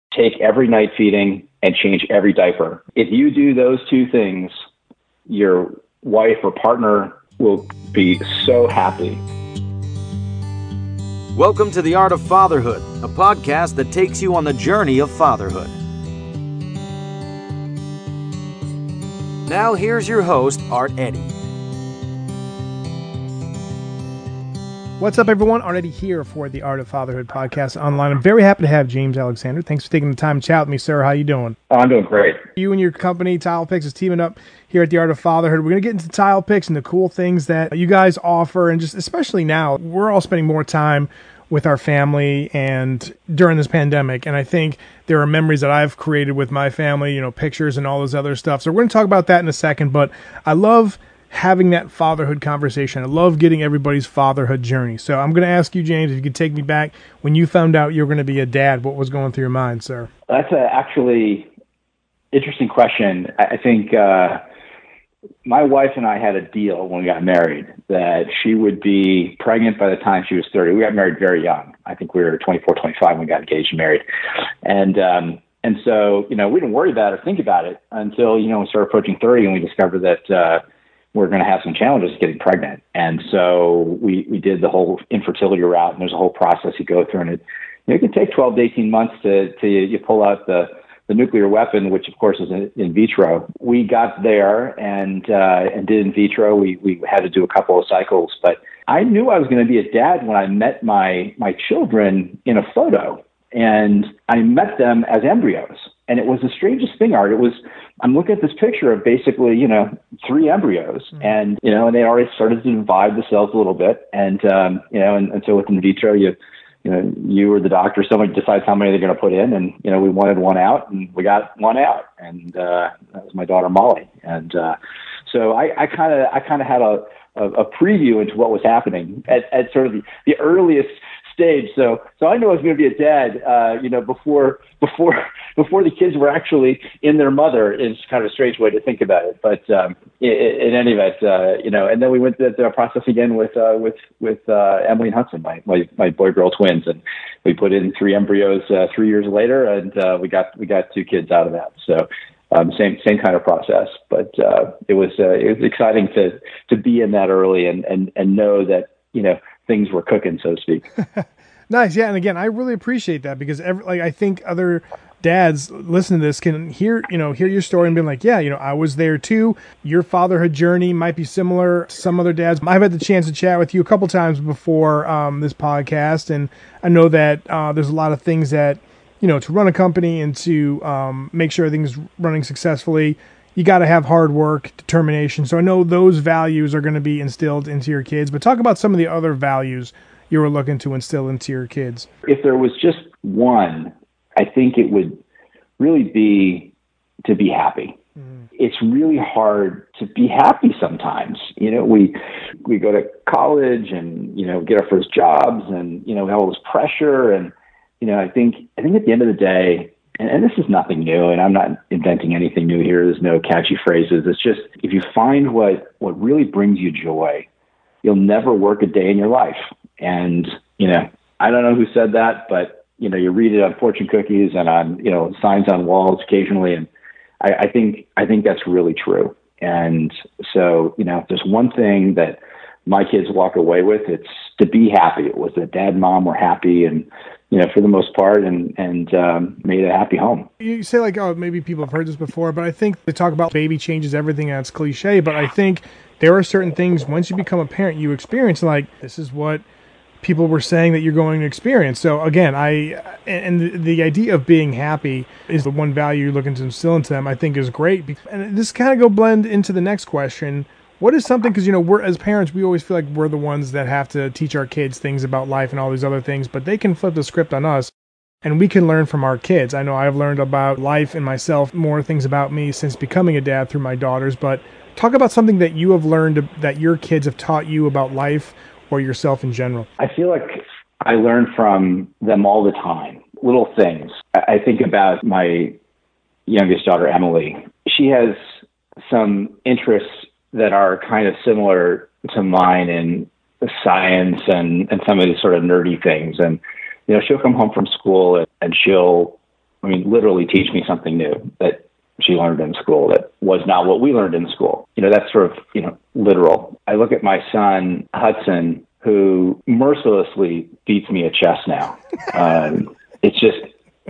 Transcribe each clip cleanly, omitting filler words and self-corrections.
take every night feeding, and change every diaper. If you do those two things, your wife or partner will be so happy. Welcome to The Art of Fatherhood, a podcast that takes you on the journey of fatherhood. Now here's your host, Art Eddy. What's up, everyone? Art Eddy here for the Art of Fatherhood podcast online. I'm very happy to have James Alexander. Thanks for taking the time to chat with me, sir. How you doing? I'm doing great. You and your company, Tile Picks, is teaming up here at the Art of Fatherhood. We're going to get into Tile Picks and the cool things that you guys offer, and just especially now, we're all spending more time with our family and during this pandemic. And I think there are memories that I've created with my family, you know, pictures and all this other stuff. So we're going to talk about that in a second, but I love having that fatherhood conversation. I love getting everybody's fatherhood journey. So I'm going to ask you, James, if you could take me back when you found out you were going to be a dad, what was going through your mind, sir? That's a actually interesting question. I think my wife and I had a deal when we got married that she would be pregnant by the time she was 30. We got married very young. I think we were 24, 25 when we got engaged and married. And so, you know, we didn't worry about it or think about it until, you know, we started approaching 30 and we discovered that we're going to have some challenges getting pregnant. And so we did the whole infertility route, and there's a whole process you go through, and it can take 12 to 18 months to you pull out the nuclear weapon, which of course is in vitro. We got there and did in vitro. We had to do a couple of cycles, but I knew I was going to be a dad when I met my children in a photo, and I met them as embryos. And it was the strangest thing, Art. I'm looking at this picture of basically, you know, 3 embryos, and, you know, and they already started to divide the cells a little bit. And, you know, and so with in vitro, you or the doctor, somebody decides how many they're going to put in. And, you know, we wanted one out, and we got one out. And that was my daughter, Molly. And so I kind of had a preview into what was happening at sort of the earliest stage. So I knew I was going to be a dad, you know, before the kids were actually in their mother, is kind of a strange way to think about it. But in any event, you know, and then we went through the process again with Emily and Hudson, my boy-girl twins, and we put in 3 embryos 3 years later, and we got 2 kids out of that. So same kind of process, but it was exciting to be in that early and know that, you know, things were cooking, so to speak. Nice. Yeah. And again, I really appreciate that, because I think other dads listen to this can hear your story and be like, yeah, you know, I was there too. Your fatherhood journey might be similar to some other dads. I've had the chance to chat with you a couple times before this podcast, and I know that there's a lot of things that, you know, to run a company and to make sure everything's running successfully, you got to have hard work, determination. So I know those values are going to be instilled into your kids, but talk about some of the other values you were looking to instill into your kids. If there was just one, I think it would really be to be happy. It's really hard to be happy sometimes. You know, we go to college and, you know, get our first jobs, and, you know, we have all this pressure. And, you know, I think at the end of the day, and this is nothing new, and I'm not inventing anything new here. There's no catchy phrases. It's just, if you find what really brings you joy, you'll never work a day in your life. And, you know, I don't know who said that, but, you know, you read it on fortune cookies and on, you know, signs on walls occasionally. And I think that's really true. And so, you know, if there's one thing that my kids walk away with, it's to be happy. It was that dad and mom were happy, and, you know, for the most part, and made a happy home. You say, like, oh, maybe people have heard this before, but I think they talk about baby changes everything, and it's cliche, but I think there are certain things once you become a parent you experience, like, this is what people were saying that you're going to experience. So again, the idea of being happy is the one value you're looking to instill into them, I think is great. And this kind of blend into the next question. What is something, because, you know, we're, as parents, we always feel like we're the ones that have to teach our kids things about life and all these other things, but they can flip the script on us and we can learn from our kids. I know I've learned about life and myself, more things about me since becoming a dad through my daughters, but talk about something that you have learned that your kids have taught you about life or yourself in general. I feel like I learn from them all the time, little things. I think about my youngest daughter, Emily. She has some interests that are kind of similar to mine in science and some of these sort of nerdy things. And, you know, she'll come home from school and she'll I mean, literally teach me something new that she learned in school that was not what we learned in school. That's sort of, literal. I look at my son, Hudson, who mercilessly beats me at chess now. It's just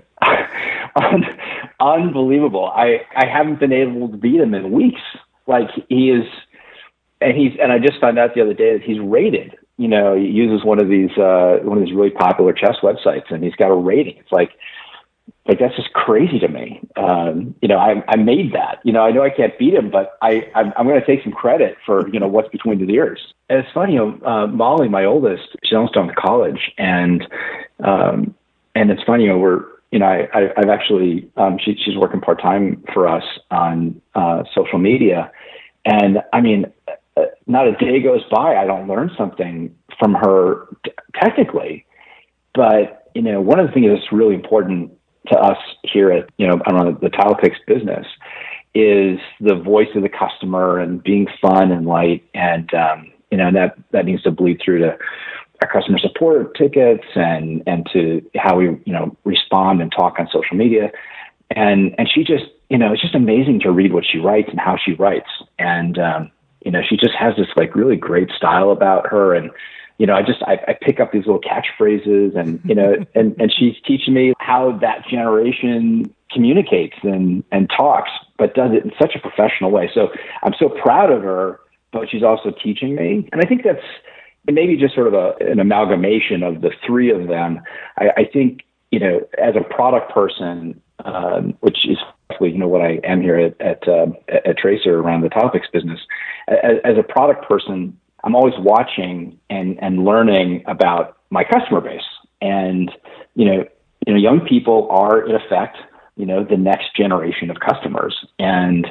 unbelievable. I haven't been able to beat him in weeks. Like he is, and I just found out the other day that he's rated. He uses one of these really popular chess websites, and he's got a rating. It's like that's just crazy to me. I made that. I know I can't beat him, but I'm going to take some credit for what's between the ears. And it's funny, Molly, my oldest, she's almost done with college, and it's funny, I've actually she's working part time for us on social media, and I mean, not a day goes by I don't learn something from her technically. But one of the things that's really important to us here at around the TilePix business is the voice of the customer and being fun and light, and that needs to bleed through to our customer support tickets and to how we respond and talk on social media, and she just it's just amazing to read what she writes and how she writes, and she just has this like really great style about her, and I pick up these little catchphrases, and and she's teaching me how that generation communicates and talks, but does it in such a professional way. So I'm so proud of her, but she's also teaching me, and I think that's maybe just sort of an amalgamation of the three of them. I think as a product person, which is what I am here at Tracer around the TilePix business, as a product person, I'm always watching and learning about my customer base. And, young people are in effect, the next generation of customers. And,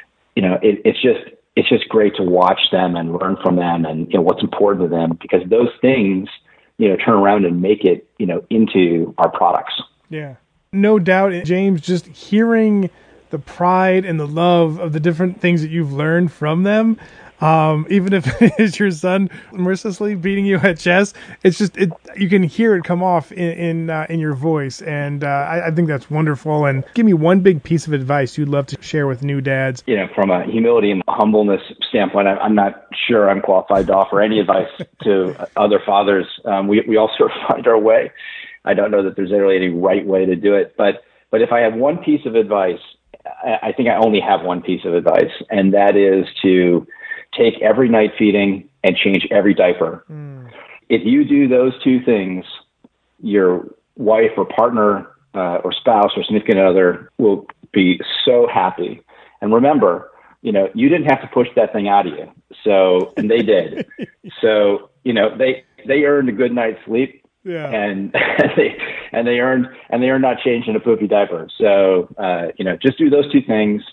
it's just great to watch them and learn from them and, what's important to them, because those things, turn around and make it, into our products. Yeah, no doubt. James, just hearing the pride and the love of the different things that you've learned from them, even if it is your son mercilessly beating you at chess, it's just you can hear it come off in your voice, and I think that's wonderful. And give me one big piece of advice you'd love to share with new dads. From a humility and humbleness standpoint, I'm not sure I'm qualified to offer any advice to other fathers. We all sort of find our way. I don't know that there's really any right way to do it, but if I have one piece of advice, I think I only have one piece of advice, and that is to take every night feeding and change every diaper. If you do those two things, your wife or partner or spouse or significant other will be so happy. And remember, you didn't have to push that thing out of you. So, and they did. So, they earned a good night's sleep. Yeah. And they earned not changing a poopy diaper. So, just do those two things,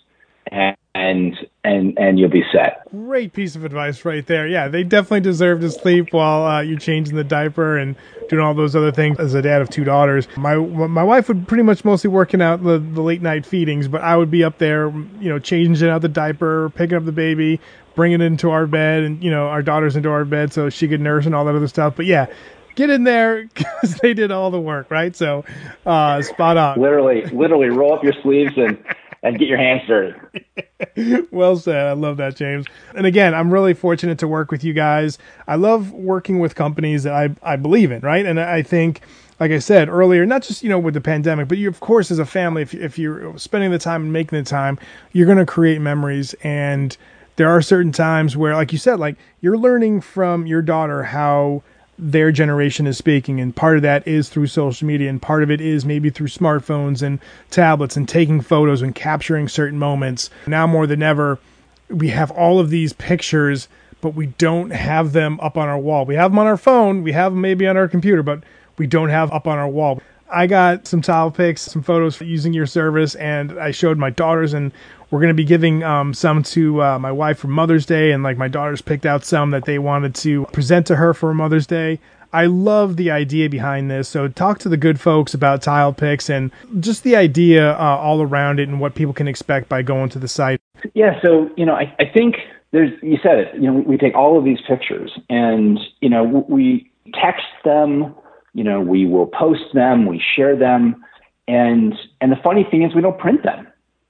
and you'll be set. Great piece of advice right there. Yeah, they definitely deserve to sleep while you're changing the diaper and doing all those other things. As a dad of two daughters, my wife would pretty much mostly working out the late night feedings, but I would be up there, changing out the diaper, picking up the baby, bringing it into our bed, and our daughters into our bed so she could nurse and all that other stuff. But yeah, get in there because they did all the work, right? So spot on. Literally roll up your sleeves and get your hands dirty. Well said. I love that, James. And again, I'm really fortunate to work with you guys. I love working with companies that I believe in, right? And I think, like I said earlier, not just, with the pandemic, but you, of course, as a family, if you're spending the time and making the time, you're going to create memories. And there are certain times where, like you said, like you're learning from your daughter how their generation is speaking, and part of that is through social media, and part of it is maybe through smartphones and tablets and taking photos and capturing certain moments. Now more than ever, we have all of these pictures, but we don't have them up on our wall. We have them on our phone, we have them maybe on our computer, but we don't have up on our wall. I got some TilePix, some photos using your service, and I showed my daughters, and we're going to be giving some to my wife for Mother's Day, and like my daughters picked out some that they wanted to present to her for Mother's Day. I love the idea behind this. So talk to the good folks about TilePix and just the idea all around it and what people can expect by going to the site. Yeah, so, I think you said it, we take all of these pictures and, we text them, we will post them, we share them. And the funny thing is we don't print them.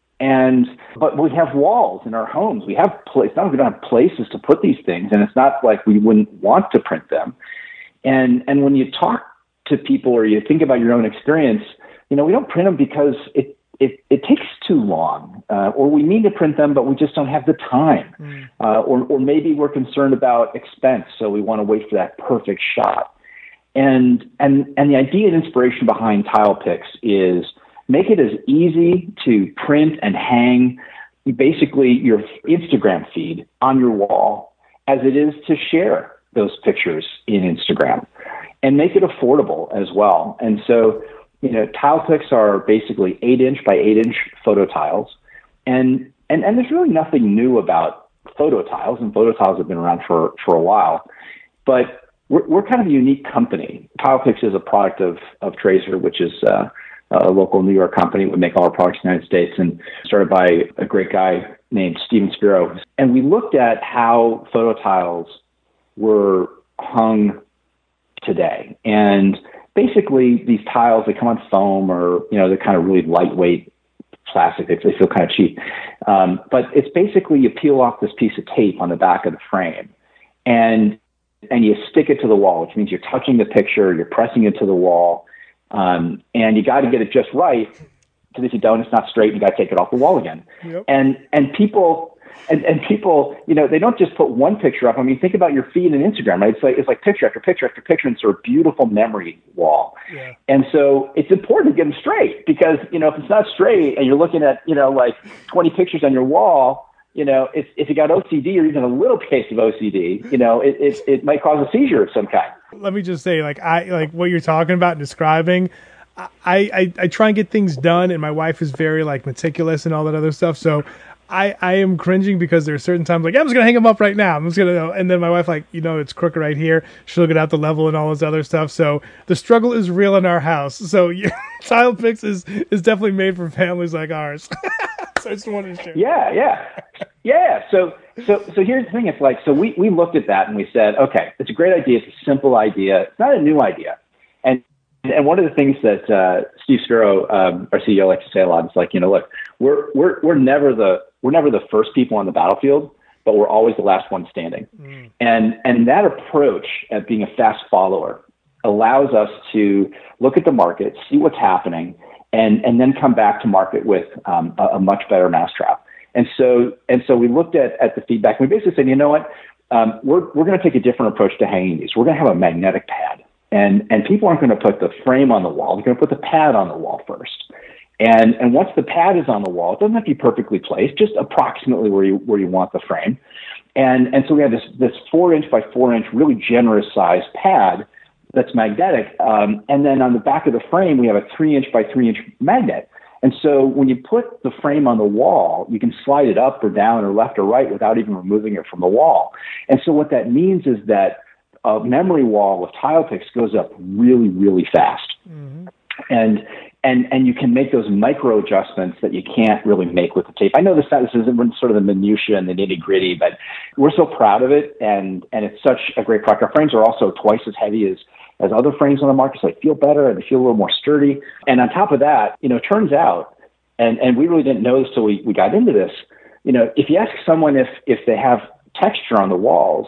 But we have walls in our homes. We have we don't have places to put these things, and it's not like we wouldn't want to print them. And when you talk to people or you think about your own experience, we don't print them because it takes too long, or we need to print them, but we just don't have the time, or maybe we're concerned about expense, so we want to wait for that perfect shot. And the idea and inspiration behind TilePix is make it as easy to print and hang basically your Instagram feed on your wall as it is to share those pictures in Instagram, and make it affordable as well. And so, TilePix are basically 8-inch by 8-inch photo tiles. And there's really nothing new about photo tiles, and photo tiles have been around for a while. But we're kind of a unique company. TilePix is a product of Tracer, which is a local New York company. We make all our products in the United States, and started by a great guy named Steven Spiro. And we looked at how photo tiles were hung today. And basically these tiles, they come on foam, or, they're kind of really lightweight plastic. They feel kind of cheap. But it's basically you peel off this piece of tape on the back of the frame, and you stick it to the wall, which means you're touching the picture, you're pressing it to the wall. And you got to get it just right, because if you don't, it's not straight. You got to take it off the wall again. Yep. And people, they don't just put one picture up. I mean, think about your feed and Instagram, right? It's like picture after picture after picture, and sort of beautiful memory wall. Yeah. And so it's important to get them straight, because if it's not straight and you're looking at like 20 pictures on your wall, if you got OCD or even a little case of OCD, it might cause a seizure of some kind. Let me just say, like what you're talking about and describing, I try and get things done, and my wife is very meticulous and all that other stuff. So I am cringing, because there are certain times I'm just gonna hang them up right now. I'm just gonna, and then my wife it's crooked right here. She'll get out the level and all this other stuff. So the struggle is real in our house. So TilePix is definitely made for families like ours. So I just wanted to share. Yeah. So here's the thing. It's so we looked at that and we said, okay, it's a great idea. It's a simple idea. It's not a new idea. And one of the things that Steve Spiro, our CEO, likes to say a lot is look, we're never the first people on the battlefield, but we're always the last one standing. And that approach at being a fast follower allows us to look at the market, see what's happening, and then come back to market with a much better mousetrap. And so we looked at the feedback, and we basically said, you know what, we're going to take a different approach to hanging these. We're going to have a magnetic pad, and people aren't going to put the frame on the wall. They're going to put the pad on the wall first. And once the pad is on the wall, it doesn't have to be perfectly placed, just approximately where you want the frame. And so we have this 4-inch by 4-inch, really generous size pad that's magnetic. And then on the back of the frame, we have a 3-inch by 3-inch magnet. And so when you put the frame on the wall, you can slide it up or down or left or right without even removing it from the wall. And so what that means is that a memory wall with TilePix goes up really, really fast. Mm-hmm. And you can make those micro adjustments that you can't really make with the tape. I know this isn't sort of the minutia and the nitty gritty, but we're so proud of it, and it's such a great product. Our frames are also twice as heavy as other frames on the market, so they feel better and they feel a little more sturdy. And on top of that, it turns out, and we really didn't know this till we got into this, if you ask someone if they have texture on the walls,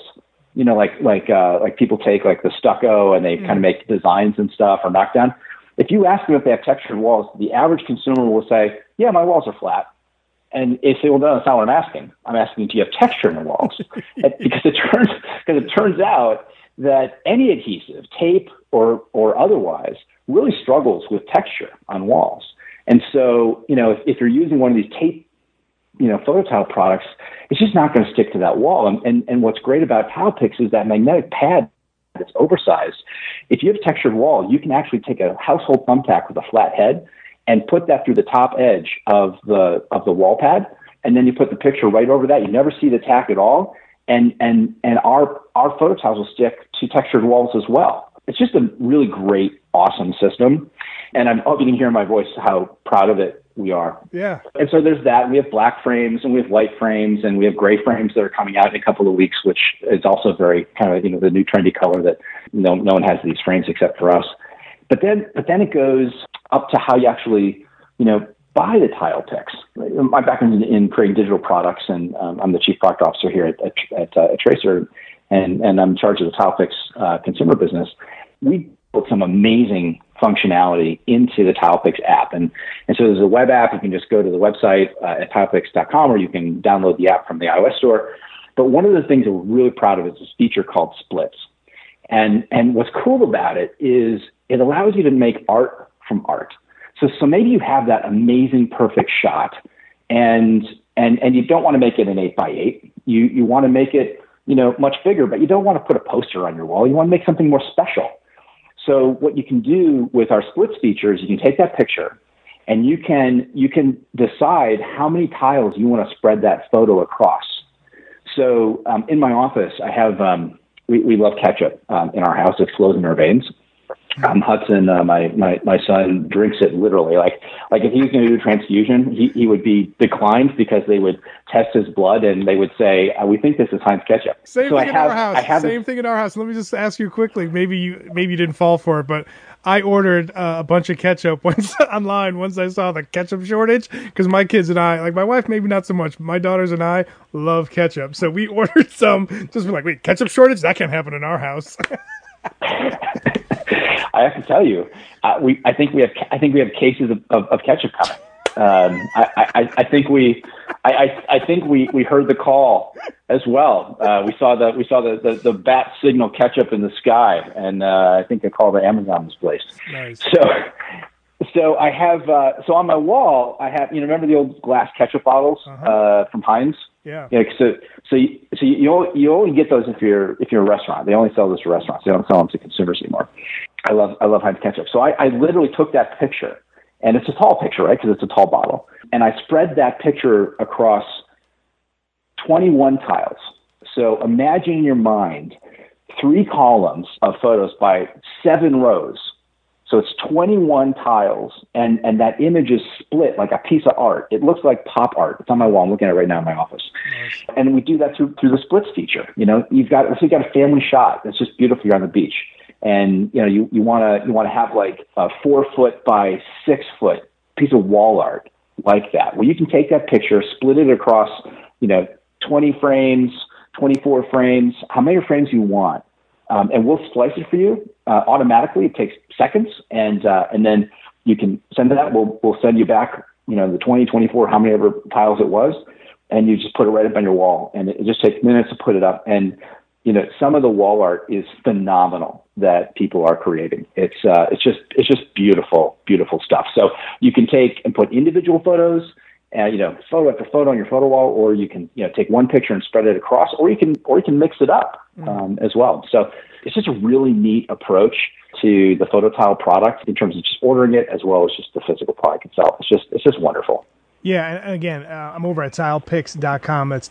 like people take the stucco and they kind of make designs and stuff, or knockdown. If you ask them if they have textured walls, the average consumer will say, yeah, my walls are flat. And they say, well, no, that's not what I'm asking. I'm asking, do you have texture in the walls? Because it turns out that any adhesive, tape or otherwise, really struggles with texture on walls. And so, if you're using one of these tape, photo tile products, it's just not going to stick to that wall. And what's great about TilePix is that magnetic pad that's oversized. If you have a textured wall, you can actually take a household thumbtack with a flat head and put that through the top edge of the wall pad, and then you put the picture right over that. You never see the tack at all, and our photo tiles will stick to textured walls as well. It's just a really great, awesome system, and I hope you can hear in my voice how proud of it we are. Yeah. And so there's that. We have black frames and we have white frames and we have gray frames that are coming out in a couple of weeks, which is also very kind of, the new trendy color that no one has these frames except for us. But then it goes up to how you actually, buy the tile picks. My background is in creating digital products, and I'm the chief product officer here at Tracer, and I'm in charge of the tile picks consumer business. We built some amazing functionality into the TilePix app. And so there's a web app. You can just go to the website at tilepix.com, or you can download the app from the iOS store. But one of the things that we're really proud of is this feature called splits. And what's cool about it is it allows you to make art from art. So maybe you have that amazing, perfect shot, and you don't want to make it an 8x8. You want to make it, much bigger, but you don't want to put a poster on your wall. You want to make something more special. So what you can do with our splits feature is you can take that picture and you can decide how many tiles you want to spread that photo across. So in my office, I have, we love ketchup in our house. It flows in our veins. Hudson, my son, drinks it literally. Like if he was going to do a transfusion, he would be declined because they would test his blood and they would say, "We think this is Heinz ketchup." Same thing in our house. Same thing in our house. Let me just ask you quickly. Maybe you didn't fall for it, but I ordered a bunch of ketchup once online once I saw the ketchup shortage, because my kids and I, like my wife, maybe not so much. My daughters and I love ketchup, so we ordered some. Just be like, wait, ketchup shortage? That can't happen in our house. I have to tell you, I think we have cases of ketchup coming. I think we heard the call as well. We saw the bat signal ketchup in the sky, and I think the call to Amazon was placed. Nice. So I have so on my wall I have, remember the old glass ketchup bottles from Heinz? Yeah. So you only get those if you're a restaurant. They only sell those to restaurants. They don't sell them to consumers anymore. I love Heinz ketchup. So I literally took that picture, and it's a tall picture, right? Because it's a tall bottle, and I spread that picture across 21 tiles. So imagine in your mind 3 columns of photos by 7 rows. So it's 21 tiles, and that image is split like a piece of art. It looks like pop art. It's on my wall. I'm looking at it right now in my office. Nice. And we do that through the splits feature. You've got a family shot that's just beautiful. You're on the beach, and you want to have like a 4-foot by 6-foot piece of wall art like that. Well, you can take that picture, split it across 20 frames, 24 frames, how many frames you want. And we'll splice it for you automatically. It takes seconds, and then you can send it out. We'll send you back, the 20, 24, how many ever tiles it was, and you just put it right up on your wall. And it just takes minutes to put it up. And some of the wall art is phenomenal that people are creating. It's just beautiful, beautiful stuff. So you can take and put individual photos, photo after photo on your photo wall, or you can, take one picture and spread it across, or you can mix it up as well. So it's just a really neat approach to the PhotoTile product in terms of just ordering it as well as just the physical product itself. It's just wonderful. Yeah, and again, I'm over at tilepix.com. That's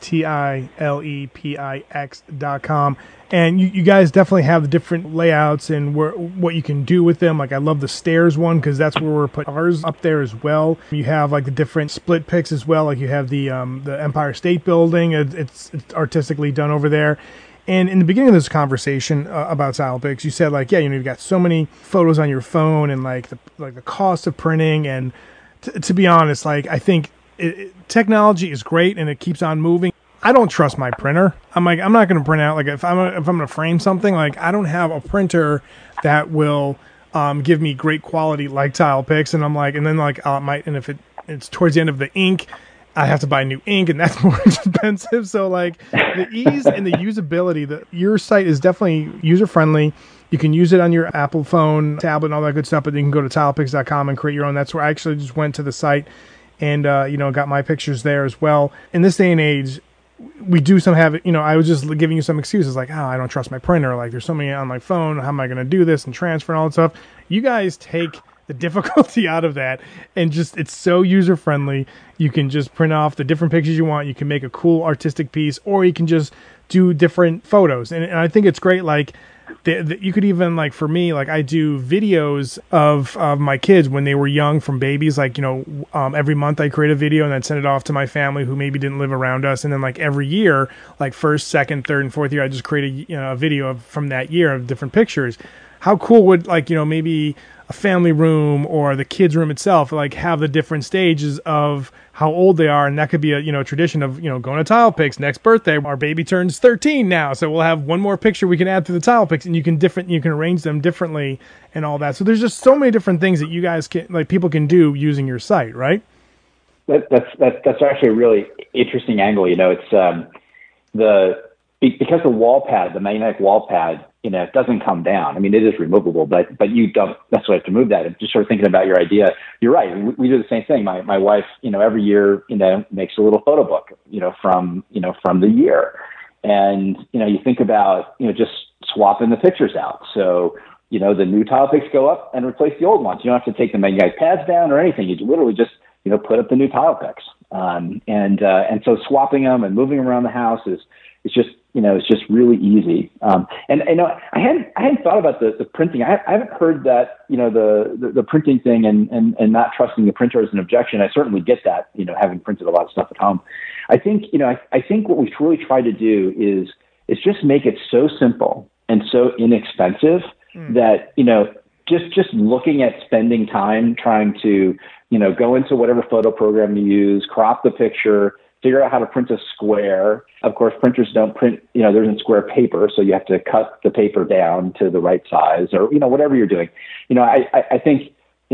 TILEPIX.com. And you guys definitely have the different layouts and what you can do with them. Like I love the stairs one because that's where we're putting ours up there as well. You have like the different split pics as well. Like you have the Empire State Building. It's artistically done over there. And in the beginning of this conversation about TilePix, you said like, you've got so many photos on your phone and like the cost of printing. And to be honest, like I think technology is great and it keeps on moving. I don't trust my printer. I'm not going to print out, like if I'm going to frame something, like I don't have a printer that will give me great quality like TilePix. And I'm like, and then like and if it's towards the end of the ink, I have to buy new ink, and that's more expensive. So like the ease and the usability, your site is definitely user friendly. You can use it on your Apple phone, tablet, and all that good stuff. But you can go to tilepix.com and create your own. That's where I actually just went to the site and got my pictures there as well. In this day and age, we do I was just giving you some excuses like, I don't trust my printer. Like there's so many on my phone. How am I going to do this and transfer and all that stuff? You guys take the difficulty out of that, and just it's so user friendly. You can just print off the different pictures you want. You can make a cool artistic piece, or you can just do different photos. And I think it's great. Like you could even, like for me, like I do videos of my kids when they were young, from babies. Like every month I create a video and then send it off to my family who maybe didn't live around us. And then like every year, like first, second, third, and fourth year, I just create a video from that year of different pictures. How cool would maybe a family room or the kids' room itself, like have the different stages of how old they are, and that could be a tradition of going to tile picks. Next birthday, our baby turns 13 now, so we'll have one more picture we can add to the tile picks, and you can arrange them differently and all that. So there's just so many different things that you guys people can do using your site, right? That's actually a really interesting angle. It's because the magnetic wall pad, it doesn't come down. I mean, it is removable, but you don't necessarily have to move that. And just sort of thinking about your idea, you're right. We do the same thing. My wife, every year, makes a little photo book, from the year. And, you think about, just swapping the pictures out. So, the new tile picks go up and replace the old ones. You don't have to take the magnetic pads down or anything. You literally just, put up the new tile picks. And so swapping them and moving them around the house is just, it's just really easy. And I hadn't thought about the printing. I haven't heard that, the printing thing and not trusting the printer as an objection. I certainly get that, having printed a lot of stuff at home. I think what we've really tried to do is just make it so simple and so inexpensive that, just looking at spending time trying to, go into whatever photo program you use, crop the picture, figure out how to print a square. Of course, printers don't print, there isn't square paper, so you have to cut the paper down to the right size or, whatever you're doing. I think,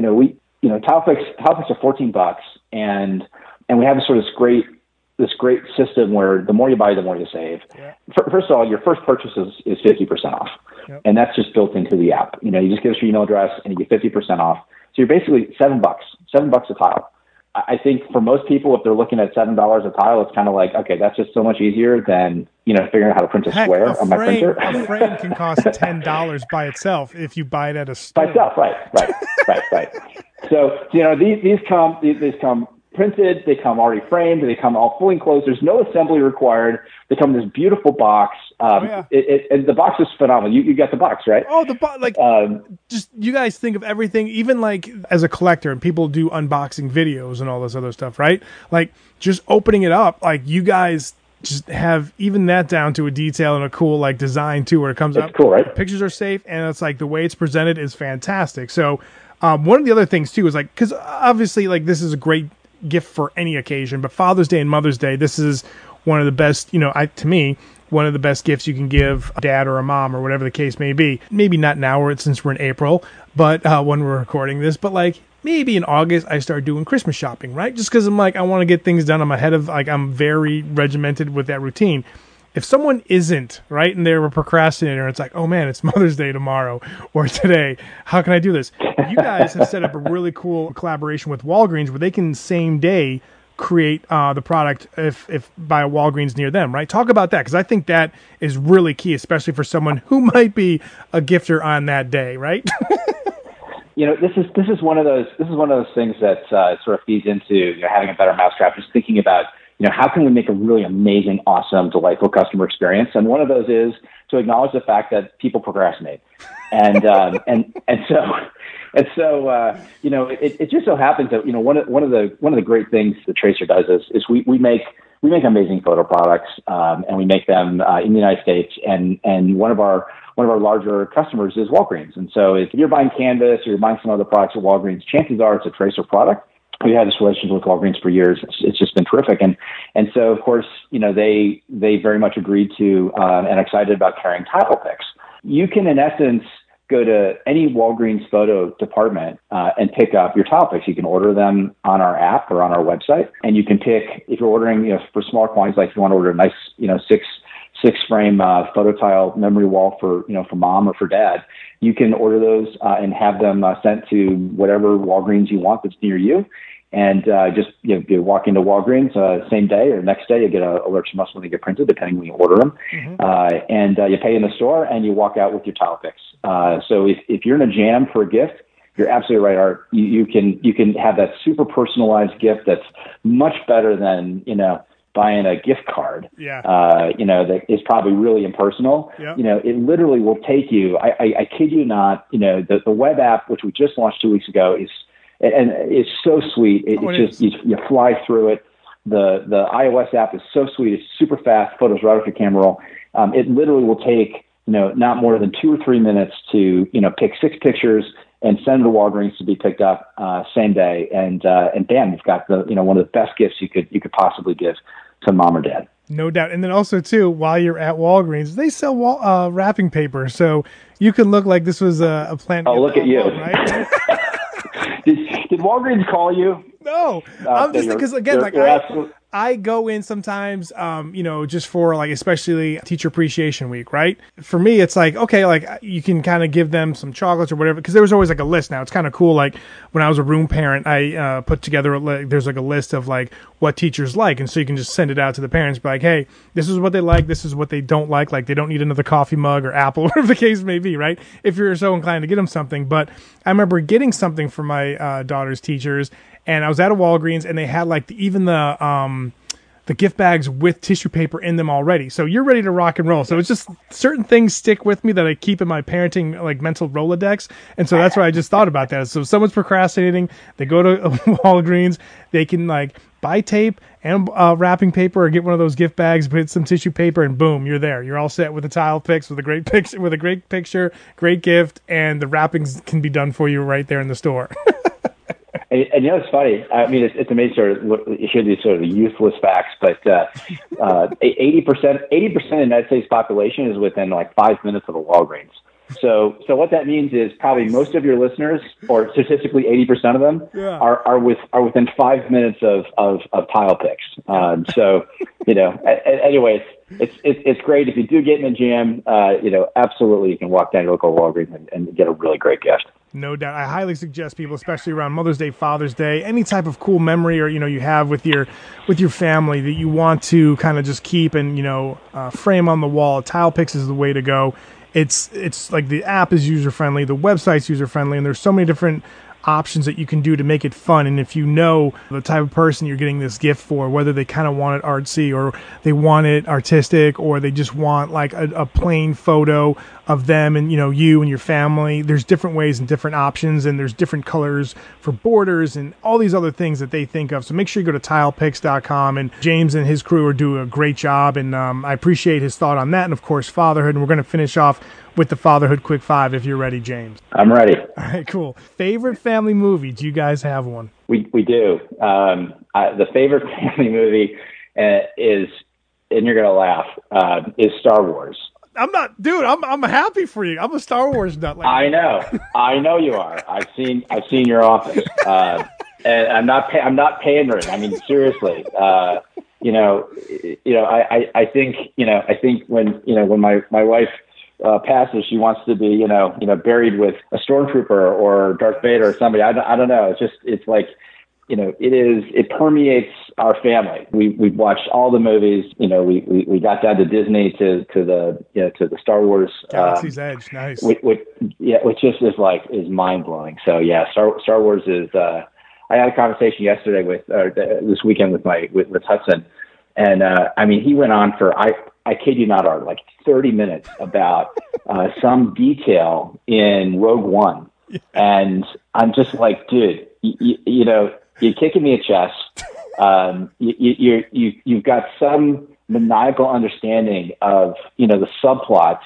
tile picks are $14 and we have this great system where the more you buy, the more you save. Yeah. First of all, your first purchase is 50% off. Yep. And that's just built into the app. You just give us your email address and you get 50% off. So you're basically $7 a tile. I think for most people, if they're looking at $7 a tile, it's kind of like, okay, that's just so much easier than, figuring out how to print a square on my printer. A frame can cost $10 by itself if you buy it at a store. By itself, right. So, these come printed, they come already framed, they come all fully enclosed. There's no assembly required. They come in this beautiful box. And the box is phenomenal. You got the box, right? Oh, the box! Just you guys think of everything, even like as a collector, and people do unboxing videos and all this other stuff, right? Like just opening it up, like you guys just have even that down to a detail and a cool design too, where it comes up. Cool, right? Pictures are safe, and it's the way it's presented is fantastic. So one of the other things too is because obviously this is a great gift for any occasion, but Father's Day and Mother's Day, this is one of the best, to me, one of the best gifts you can give a dad or a mom or whatever the case may be. Maybe not now since we're in April, but when we're recording this, but maybe in August I start doing Christmas shopping, right? Just because I'm I want to get things done. I'm ahead of, I'm very regimented with that routine. If someone isn't, right, and they're a procrastinator, it's oh man, it's Mother's Day tomorrow or today. How can I do this? You guys have set up a really cool collaboration with Walgreens where they can same day create the product if by a Walgreens near them, right? Talk about that, because I think that is really key, especially for someone who might be a gifter on that day, right? This is one of those things that sort of feeds into having a better mousetrap. Just thinking about how can we make a really amazing, awesome, delightful customer experience? And one of those is to acknowledge the fact that people procrastinate. And so it just so happens that one of the great things that Tracer does is we make amazing photo products and we make them in the United States, and one of our larger customers is Walgreens. And so if you're buying Canvas or you're buying some other products at Walgreens, chances are it's a Tracer product. We had this relationship with Walgreens for years. It's just been terrific. And so, of course, they very much agreed to and excited about carrying tile picks. You can, in essence, go to any Walgreens photo department and pick up your tile picks. You can order them on our app or on our website. And you can pick, if you're ordering for smaller quantities, like if you want to order a nice, six frame photo tile memory wall for mom or for dad, you can order those and have them sent to whatever Walgreens you want that's near you. And just you walk into Walgreens same day or next day, you get alerts from us when they get printed, depending when you order them. Mm-hmm. And you pay in the store and you walk out with your tile picks. So if you're in a jam for a gift, you're absolutely right, Art. You can have that super personalized gift that's much better than buying a gift card. Yeah. That is probably really impersonal. Yep. It literally will take you. I kid you not. The web app, which we just launched 2 weeks ago, is so sweet. You fly through it. The iOS app is so sweet. It's super fast. Photos right off your camera roll. It literally will take not more than 2 or 3 minutes to pick 6 pictures and send them to Walgreens to be picked up same day. And bam, you've got one of the best gifts you could possibly give to mom or dad. No doubt. And then also, too, while you're at Walgreens, they sell wrapping paper. So you can look like this was a plant. Oh, look at you. Right? Did Walgreens call you? No. I'm just because, again, like I go in sometimes, just for like, especially Teacher Appreciation Week, right? For me, it's like, okay, like you can kind of give them some chocolates or whatever, because there was always like a list. Now it's kind of cool. Like when I was a room parent, I put together, there's like a list of like what teachers like. And so you can just send it out to the parents, be like, hey, this is what they like. This is what they don't like. Like they don't need another coffee mug or apple, whatever the case may be, right? If you're so inclined to get them something. But I remember getting something for my daughter's teachers, and I was at a Walgreens, and they had like even the gift bags with tissue paper in them already. So you're ready to rock and roll. So it's just certain things stick with me that I keep in my parenting like mental Rolodex. And so that's why I just thought about that. So if someone's procrastinating, they go to Walgreens, they can like buy tape and wrapping paper, or get one of those gift bags, put some tissue paper, and boom, you're there. You're all set with the tile picks, with a great picture, great gift, and the wrappings can be done for you right there in the store. And it's funny. I mean, it's amazing. You hear these sort of useless facts, but 80% of the United States population is within like 5 minutes of a Walgreens. So what that means is probably most of your listeners, or statistically 80% of them, are within 5 minutes of tile picks. Anyway, it's great if you do get in a jam. Absolutely, you can walk down to local Walgreens and get a really great gift. No doubt. I highly suggest people, especially around Mother's Day, Father's Day, any type of cool memory or, you have with your family that you want to kind of just keep and, frame on the wall. Tile Picks is the way to go. It's like the app is user-friendly, the website's user-friendly, and there's so many different options that you can do to make it fun. And if you know the type of person you're getting this gift for, whether they kind of want it artsy or they want it artistic, or they just want like a plain photo of them and you and your family, there's different ways and different options, and there's different colors for borders and all these other things that they think of. So make sure you go to tilepicks.com, and James and his crew are doing a great job, and I appreciate his thought on that. And of course, fatherhood. And we're going to finish off with the Fatherhood Quick Five if you're ready, James. I'm ready. All right, cool. Favorite family movie? Do you guys have one? We do. The favorite family movie is, and you're gonna laugh, is Star Wars. I'm not, dude. I'm happy for you. I'm a Star Wars nut. I know you are. I've seen your office, and I'm not pandering. I mean, seriously. I think when my wife passes, she wants to be, buried with a stormtrooper or Darth Vader or somebody. I don't know. It's like, it permeates our family. We've watched all the movies. We got down to Disney to the Star Wars. Galaxy's Edge. Nice. Which just is mind blowing. So yeah, Star Wars is. I had a conversation yesterday this weekend with Hudson, and he went on for I kid you not, Art, like 30 minutes about some detail in Rogue One. Yeah. And I'm just like, dude, you're kicking me a chest. You've got some maniacal understanding of, the subplots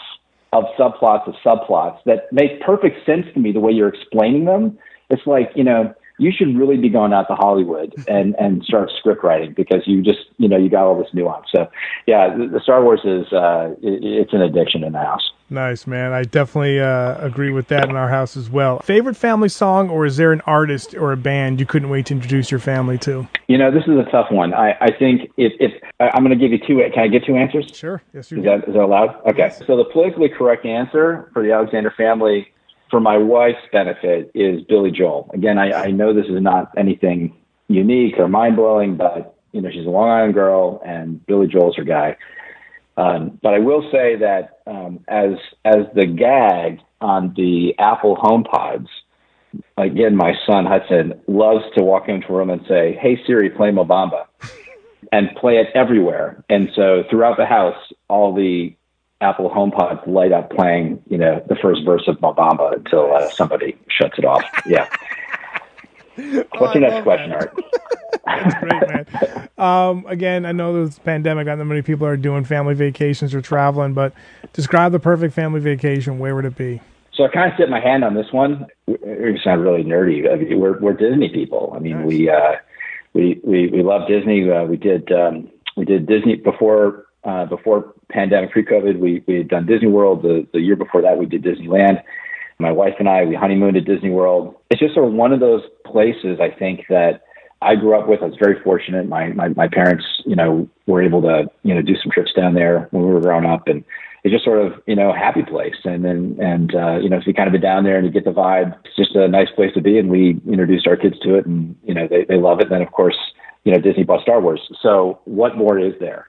that make perfect sense to me the way you're explaining them. It's like, you should really be going out to Hollywood and start script writing, because you just, you got all this nuance. So yeah, the Star Wars is, it's an addiction in the house. Nice, man. I definitely agree with that in our house as well. Favorite family song, or is there an artist or a band you couldn't wait to introduce your family to? This is a tough one. I think if I'm going to give you two, can I get two answers? Sure. Yes, you can. Is that allowed? Okay. Yes. So the politically correct answer for the Alexander family, for my wife's benefit, is Billy Joel. Again, I know this is not anything unique or mind-blowing, but, she's a Long Island girl, and Billy Joel's her guy. But I will say that as the gag on the Apple HomePods, again, my son Hudson loves to walk into a room and say, "Hey Siri, play Mo Bamba," and play it everywhere. And so throughout the house, all the Apple HomePods light up playing, the first verse of Mo Bamba until somebody shuts it off. Yeah. What's your next question, Art? That's great, man. Again, I know this pandemic, not that many people are doing family vacations or traveling, but describe the perfect family vacation. Where would it be? So I kind of tip my hand on this one. We sound really nerdy. I mean, we're Disney people. I mean, nice. we love Disney. We did Disney before pandemic, pre-COVID. We had done Disney World. The year before that, we did Disneyland. My wife and I, we honeymooned at Disney World. It's just sort of one of those places, I think, that I grew up with. I was very fortunate. My parents, were able to, do some trips down there when we were growing up, and it's just sort of, a happy place. And so you kind of been down there and you get the vibe. It's just a nice place to be. And we introduced our kids to it, and, they love it. And then of course, Disney bought Star Wars. So what more is there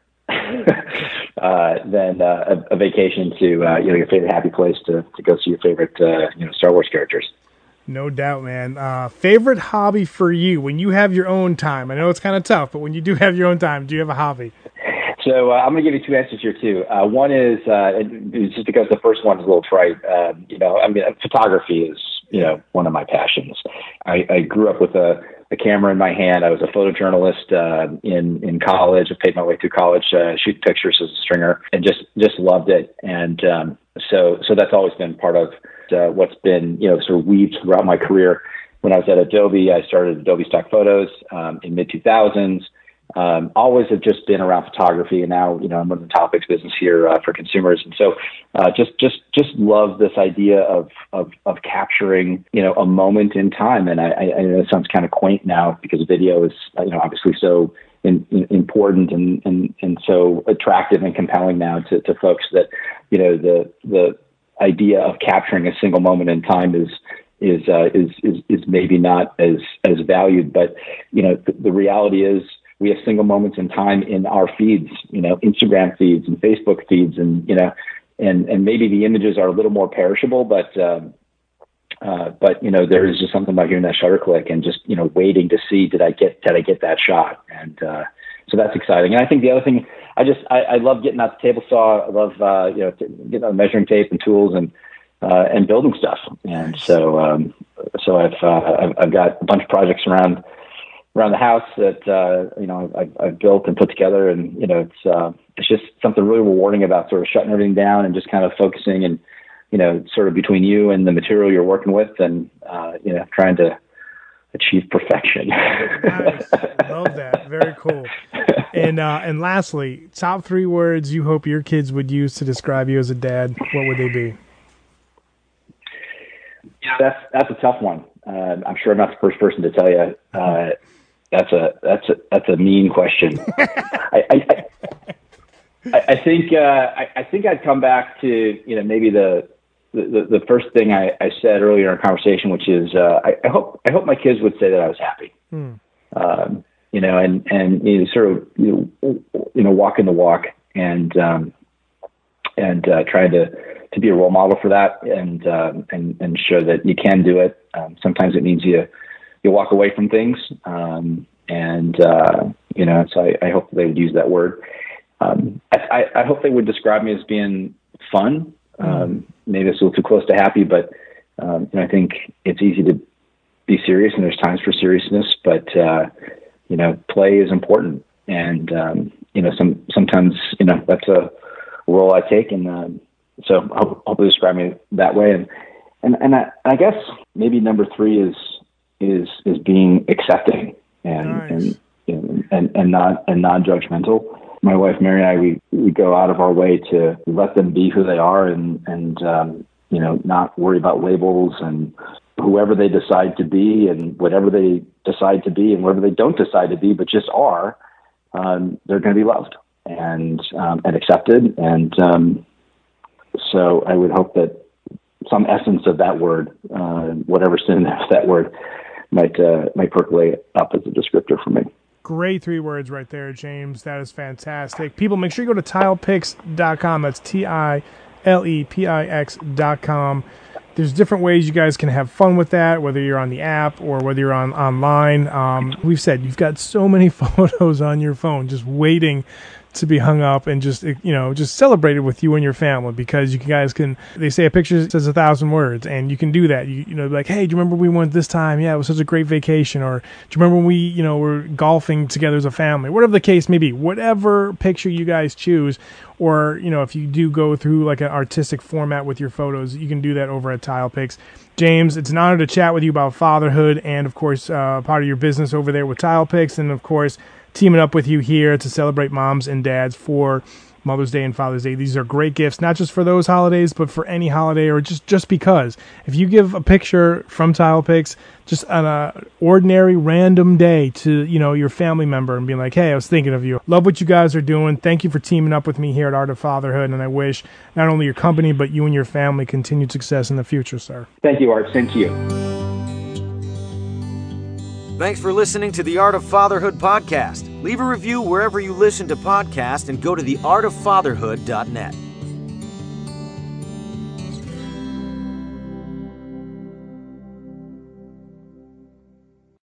than a vacation to, your favorite happy place to go see your favorite, Star Wars characters? No doubt, man. Favorite hobby for you when you have your own time? I know it's kind of tough, but when you do have your own time, do you have a hobby? So I'm going to give you two answers here too. One is just because the first one is a little trite. Photography is one of my passions. I grew up with a camera in my hand. I was a photojournalist in college. I paid my way through college, shooting pictures as a stringer, and just loved it. And so that's always been part of what's been sort of weaved throughout my career. When I was at Adobe, I started Adobe Stock Photos in mid 2000s. Always have just been around photography, and now I'm in the topics business here for consumers, and so just love this idea of capturing a moment in time. And I know it sounds kind of quaint now because video is obviously so important and so attractive and compelling now to folks that the idea of capturing a single moment in time is maybe not as valued, but the reality is, we have single moments in time in our feeds, Instagram feeds and Facebook feeds, and maybe the images are a little more perishable, but there is just something about hearing that shutter click and just waiting to see did I get that shot, and so that's exciting. And I think the other thing, I love getting out the table saw. I love getting out measuring tape and tools and building stuff, and so I've got a bunch of projects around the house that I've built and put together, and it's just something really rewarding about sort of shutting everything down and just kind of focusing and sort of between you and the material you're working with, and trying to achieve perfection. Nice. Love that. Very cool. And lastly, top 3 words you hope your kids would use to describe you as a dad. What would they be? That's a tough one. I'm sure I'm not the first person to tell you. That's a mean question. I think I'd come back to maybe the first thing I said earlier in our conversation, which is I hope my kids would say that I was happy. And sort of walking the walk and trying to be a role model for that and show that you can do it. Sometimes it means you walk away from things. So I hope they would use that word. I hope they would describe me as being fun. Maybe it's a little too close to happy, but I think it's easy to be serious, and there's times for seriousness, but play is important. And, sometimes, that's a role I take. And so I'll hopefully describe me that way. And I guess maybe number 3 is being accepting and non-judgmental. My wife Mary and I, we go out of our way to let them be who they are and not worry about labels and whoever they decide to be and whatever they decide to be and whatever they don't decide to be, but just are, they're going to be loved and accepted. And so I would hope that some essence of that word, whatever's in that word, might percolate up as a descriptor for me. Great 3 words right there, James. That is fantastic. People, make sure you go to tilepix.com. That's TILEPIX.com. There's different ways you guys can have fun with that, whether you're on the app or whether you're online. We've said you've got so many photos on your phone just waiting to be hung up and just, just celebrated with you and your family, because you guys can, they say a picture says 1,000 words, and you can do that. Like, hey, do you remember we went this time? Yeah, it was such a great vacation. Or do you remember when we, were golfing together as a family? Whatever the case may be, whatever picture you guys choose, or, if you do go through like an artistic format with your photos, you can do that over at TilePix. James, it's an honor to chat with you about fatherhood and, of course, part of your business over there with TilePix, and, of course, teaming up with you here to celebrate moms and dads for Mother's Day and Father's Day. These are great gifts, not just for those holidays, but for any holiday, or just because. If you give a picture from TilePix just on an ordinary random day to, your family member and being like, hey, I was thinking of you. Love what you guys are doing. Thank you for teaming up with me here at Art of Fatherhood, and I wish not only your company, but you and your family continued success in the future, sir. Thank you, Art. Same to you. Thanks for listening to the Art of Fatherhood podcast. Leave a review wherever you listen to podcasts and go to theartoffatherhood.net.